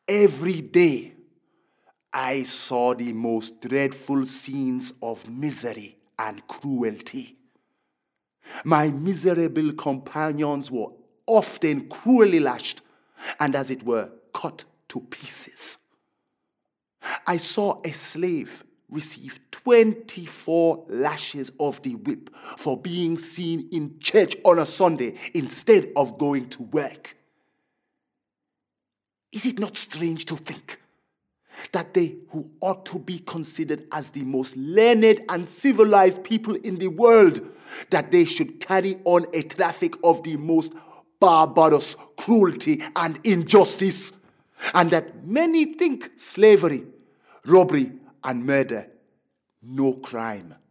Every day, I saw the most dreadful scenes of misery and cruelty. My miserable companions were often cruelly lashed and, as it were, cut to pieces. I saw a slave receive 24 lashes of the whip for being seen in church on a Sunday instead of going to work. Is it not strange to think that they who ought to be considered as the most learned and civilized people in the world, that they should carry on a traffic of the most barbarous cruelty and injustice, and that many think slavery, robbery, and murder no crime